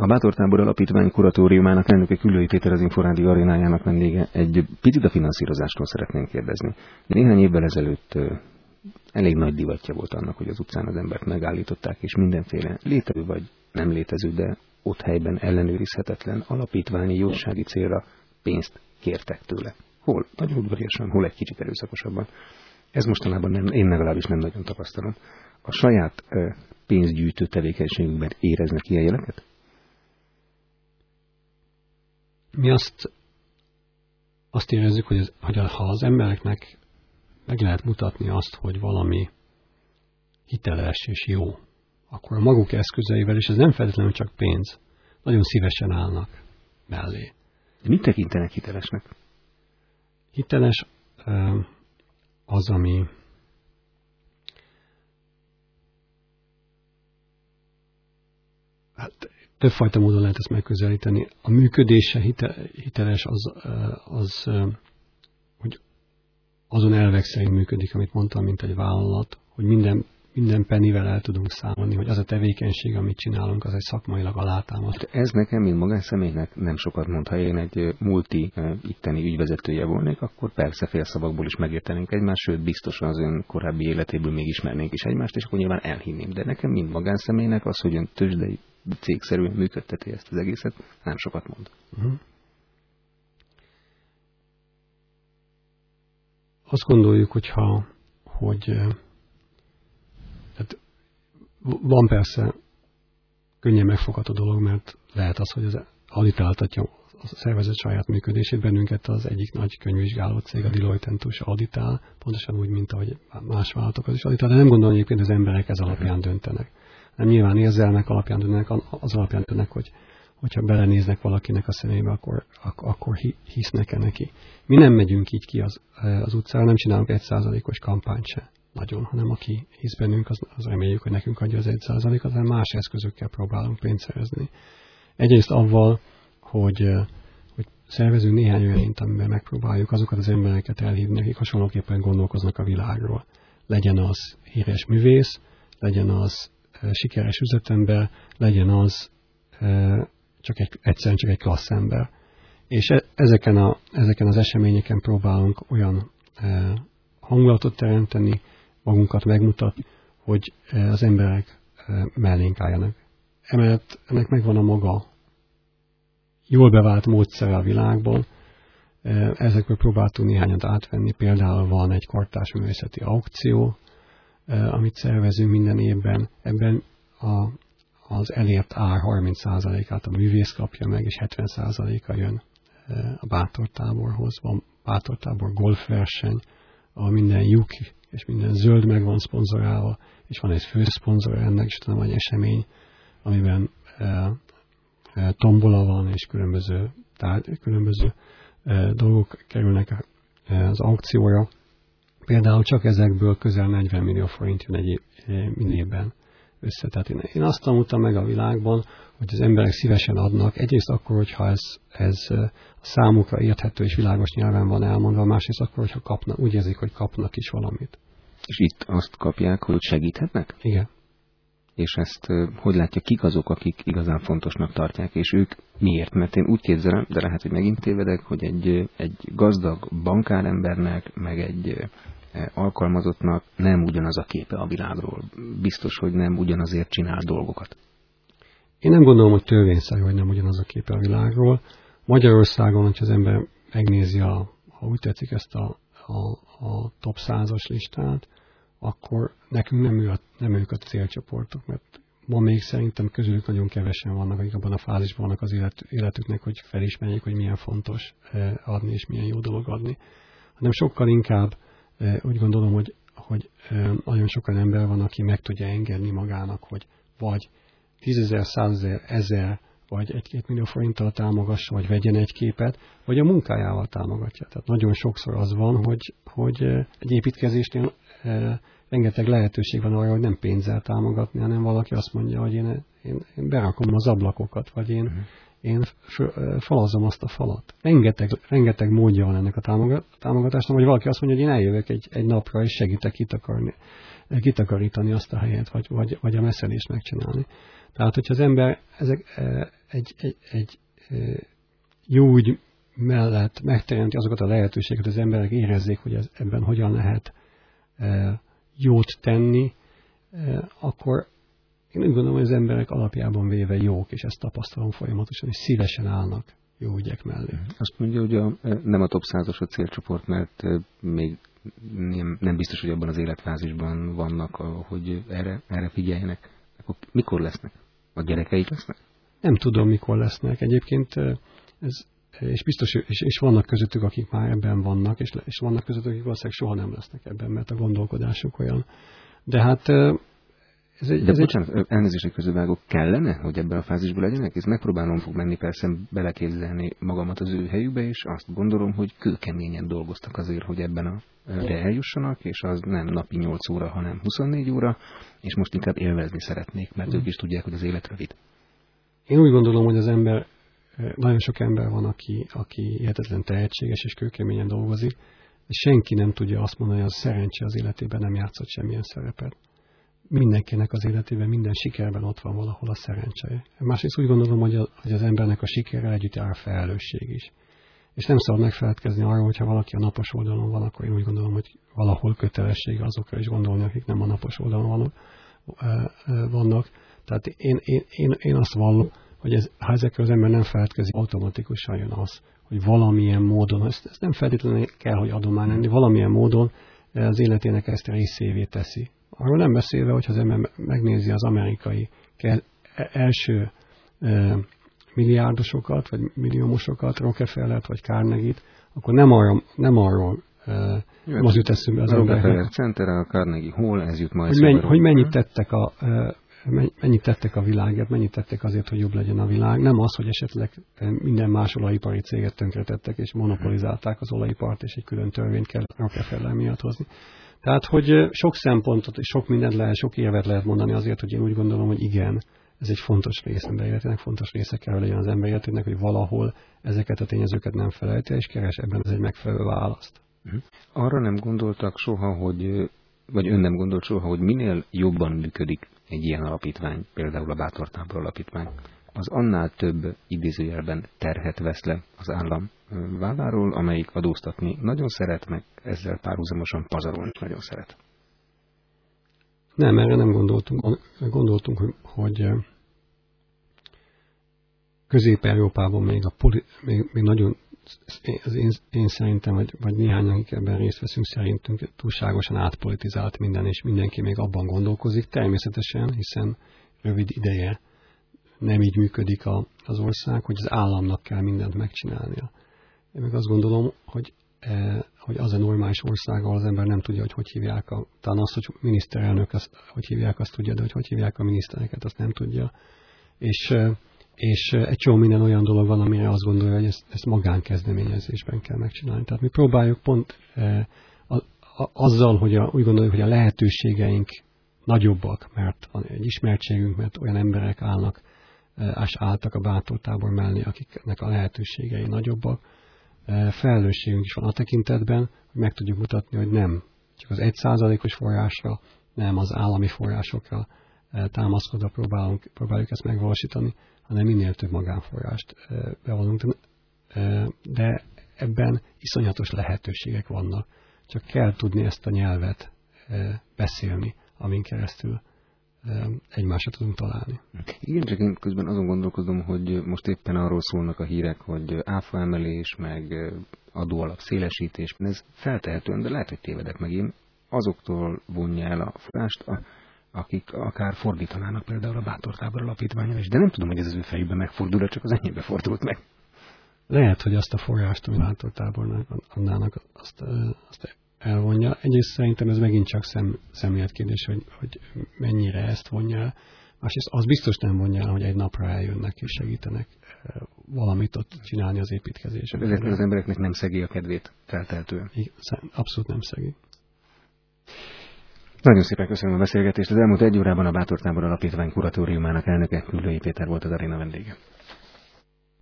A Bátortábor Alapítvány kuratóriumának elnöke Küllői Péter, az Inforádió arénájának vendége. Egy picit a finanszírozásról szeretnénk kérdezni. Néhány évvel ezelőtt elég nagy divatja volt annak, hogy az utcán az embert megállították, és mindenféle létező vagy nem létező, de ott helyben ellenőrizhetetlen alapítványi jósági célra pénzt kértek tőle. Hol nagyon udvariasan, hol egy kicsit erőszakosabban. Ez mostanában én legalábbis nem nagyon tapasztalom. A saját pénzgyűjtő tevékenységünkben éreznek ilyen jeleket? Mi azt érezzük, hogy ha az embereknek meg lehet mutatni azt, hogy valami hiteles és jó, akkor a maguk eszközeivel, és ez nem feltétlenül csak pénz, nagyon szívesen állnak mellé. De mit tekintenek hitelesnek? Hiteles az, ami többfajta módon lehet ezt megközelíteni. A működése hiteles az, hogy azon elvek szerint működik, amit mondtam, mint egy vállalat, hogy minden pennivel el tudunk számolni, hogy az a tevékenység, amit csinálunk, az egy szakmailag alátámaszt. Ez nekem, mint magánszemélynek nem sokat mond. Ha én egy multi itteni ügyvezetője volnék, akkor persze félszavakból is megértenénk egymást, sőt biztosan az ön korábbi életéből még ismernénk is egymást, és akkor nyilván elhinném. De nekem, mint magánszemélynek az, hogy ön tőzsdei cégszerűen működteti ezt az egészet, nem sokat mond. Uh-huh. Azt gondoljuk, hogy tehát van persze könnyen megfogható dolog, mert lehet az, hogy az auditáltatja a szervezet saját működését. Bennünket az egyik nagy könyvvizsgáló cég, a Deloitte & Touche auditál, pontosan úgy, mint ahogy más vállalatokat is auditál, de nem gondolom egyébként, hogy az emberek ez alapján döntenek. Nem nyilván érzelmek alapján döntenek, az alapján döntenek, hogyha belenéznek valakinek a szemébe, akkor hisznek-e neki. Mi nem megyünk így ki az utcára, nem csinálunk 1%-os kampányt se nagyon, hanem aki hisz bennünk, az reméljük, hogy nekünk adja az 1%-ot, hanem más eszközökkel próbálunk pénzt szerezni. Egyrészt avval, hogy szervezünk néhány olyan amiben megpróbáljuk azokat az embereket elhívni, akik hasonlóképpen gondolkoznak a világról. Legyen az híres művész, legyen az sikeres üzletember, legyen az egyszerűen csak egy klassz ember. És ezeken az eseményeken próbálunk olyan hangulatot teremteni, magunkat megmutatni, hogy az emberek mellénk álljanak. Emellett ennek megvan a maga jól bevált módszere a világban. Ezekből próbáltunk néhányat átvenni. Például van egy kortárs művészeti aukció, amit szervezünk minden évben. Ebben az elért ár 30%-át a művész kapja meg, és 70%-a jön a Bátortáborhoz. Van Bátortábor golfverseny, ahol minden lyuk és minden zöld meg van szponzorálva, és van egy főszponzor ennek, és tudom, egy esemény, amiben tombola van, és különböző dolgok kerülnek az aukcióra. Például csak ezekből közel 40 millió forint jön minden évben össze. Tehát én azt tanultam meg a világban, hogy az emberek szívesen adnak, egyrészt akkor, hogyha ez számukra érthető és világos nyelven van elmondva, másrészt akkor, hogyha kapnak, úgy érzik, hogy kapnak is valamit. És itt azt kapják, hogy segíthetnek? Igen. És ezt hogy látja, kik azok, akik igazán fontosnak tartják, és ők miért? Mert én úgy képzelem, de lehet, hogy megint tévedek, hogy egy gazdag bankárembernek, meg egy alkalmazottnak nem ugyanaz a képe a világról. Biztos, hogy nem ugyanazért csinál dolgokat. Én nem gondolom, hogy törvényszerű, hogy nem ugyanaz a képe a világról. Magyarországon, hogyha az ember megnézi, ha úgy tetszik ezt a top 100-as listát, akkor nekünk nem ők a célcsoportok, mert ma még szerintem közülük nagyon kevesen vannak, akik abban a fázisban vannak az életüknek, hogy felismerjék, hogy milyen fontos adni, és milyen jó dolog adni. Hanem sokkal inkább úgy gondolom, hogy nagyon sokan ember van, aki meg tudja engedni magának, hogy vagy 10 000, 100 000, 1000 vagy 1-2 millió forinttal támogassa, vagy vegyen egy képet, vagy a munkájával támogatja. Tehát nagyon sokszor az van, hogy egy építkezésnél rengeteg lehetőség van arra, hogy nem pénzzel támogatni, hanem valaki azt mondja, hogy én berakom az ablakokat, vagy én falazom azt a falat. Rengeteg módja van ennek a támogatásnak, vagy valaki azt mondja, hogy én eljövök egy napra, és segítek kitakarítani azt a helyet, vagy a messzelést megcsinálni. Tehát, hogyha az ember egy jó ügy mellett megteremti azokat a lehetőségeket, hogy az emberek érezzék, hogy ebben hogyan lehet jót tenni, akkor én úgy gondolom, hogy az emberek alapjában véve jók, és ezt tapasztalom folyamatosan, és szívesen állnak jó ügyek mellé. Azt mondja, hogy nem a top 100-as a célcsoport, mert még nem biztos, hogy abban az életfázisban vannak, hogy erre figyeljenek. Akkor mikor lesznek? A gyerekeik lesznek? Nem tudom, mikor lesznek. Egyébként és biztos, és vannak közöttük, akik már ebben vannak, és vannak közöttük, akik valószínűleg soha nem lesznek ebben, mert a gondolkodásuk olyan. De hát bocsánat, elnézést közülvágok, kellene, hogy ebben a fázisban legyenek? Ez megpróbálom fog menni persze beleképzelni magamat az ő helyükbe, és azt gondolom, hogy kőkeményen dolgoztak azért, hogy ebben eljussanak, és az nem napi 8 óra, hanem 24 óra, és most inkább élvezni szeretnék, mert ők is tudják, hogy az élet rövid. Én úgy gondolom, hogy nagyon sok ember van, aki hihetetlen tehetséges és kőkeményen dolgozik, és senki nem tudja azt mondani, hogy a szerencse az életében nem játszott semmilyen szerepet. Mindenkinek az életében, minden sikerben ott van valahol a szerencse. Másrészt úgy gondolom, hogy az embernek a sikerrel együtt jár a felelősség is. És nem szabad megfeledkezni arról, hogyha valaki a napos oldalon van, akkor én úgy gondolom, hogy valahol kötelessége azokra is gondolni, akik nem a napos oldalon vannak. Tehát én azt vallom, hogy ha ezekről az ember nem feledkezik, automatikusan jön az, hogy valamilyen módon, ezt nem feltétlenül kell, hogy adomány lenni, valamilyen módon az életének ezt részévé teszi. Arról nem beszélve, hogyha az ember megnézi az amerikai első milliárdosokat, vagy milliómosokat, Rockefellert, vagy Carnegie-t, akkor nem arról nem az jut eszünkbe az emberek. Rockefeller Center, a Carnegie Hall, ez jut majd hogy mennyit tettek a világért, mennyit tettek azért, hogy jobb legyen a világ. Nem az, hogy esetleg minden más olajipari céget tönkretettek, és monopolizálták az olajipart, és egy külön törvényt kell Rockefeller miatt hozni. Tehát, hogy sok szempontot és sok mindent lehet, sok érvet lehet mondani azért, hogy én úgy gondolom, hogy igen, ez egy fontos rész ember életének, fontos része kell, hogy legyen az ember életének, hogy valahol ezeket a tényezőket nem felejti, és keres ebben ez egy megfelelő választ. Arra nem gondoltak soha, vagy ön nem gondolt soha, hogy minél jobban működik egy ilyen alapítvány, például a Bátortábor alapítvány, az annál több idézőjelben terhet vesz le az állam válláról, amelyik adóztatni nagyon szeret, meg ezzel párhuzamosan pazarolni nagyon szeret. Nem, erre nem gondoltunk. Gondoltunk, hogy Közép-Európában még nagyon, én szerintem, vagy néhányan, akik ebben részt veszünk, szerintünk túlságosan átpolitizált minden, és mindenki még abban gondolkozik. Természetesen, hiszen rövid ideje nem így működik az ország, hogy az államnak kell mindent megcsinálnia. Én meg azt gondolom, hogy az a normális ország, ahol az ember nem tudja, hogy hívják talán azt, hogy miniszterelnök, hogy hívják, azt tudja, de hogy hívják a minisztereket, azt nem tudja. És egy csomó minden olyan dolog van, amire azt gondolja, hogy ezt magánkezdeményezésben kell megcsinálni. Tehát mi próbáljuk pont azzal, hogy úgy gondoljuk, hogy a lehetőségeink nagyobbak, mert van egy ismertségünk, mert olyan emberek álltak a Bátortábor mellé, akiknek a lehetőségei nagyobbak. Felelősségünk is van a tekintetben, hogy meg tudjuk mutatni, hogy nem csak az 1%-os forrásra, nem az állami forrásokra támaszkodva próbáljuk ezt megvalósítani, hanem minél több magánforrást bevonunk. De ebben iszonyatos lehetőségek vannak. Csak kell tudni ezt a nyelvet beszélni, amin keresztül egymásra tudunk találni. Igen, csak én közben azon gondolkozom, hogy most éppen arról szólnak a hírek, hogy áfaemelés, meg adóalap szélesítés. Ez feltehetően, de lehet, hogy tévedek meg én, azoktól vonja el a forrást, akik akár fordítanának például a Bátortábor alapítványon is, de nem tudom, hogy ez az ő fejükben megfordul, csak az enyémbe fordult meg. Lehet, hogy azt a forrást, ami Bátortábornak adnának, azt elvonja. Egyrészt szerintem ez megint csak szemléletkérdés, hogy mennyire ezt vonja el. Másrészt az biztos nem vonja el, hogy egy napra eljönnek és segítenek valamit ott csinálni az építkezésben. Ezeknek az embereknek nem szegi a kedvét, feltehetően. Abszolút nem szegi. Nagyon szépen köszönöm a beszélgetést. Az elmúlt 1 órában a Bátortábor Alapítvány kuratóriumának elnöke Küllői Péter volt az aréna vendége.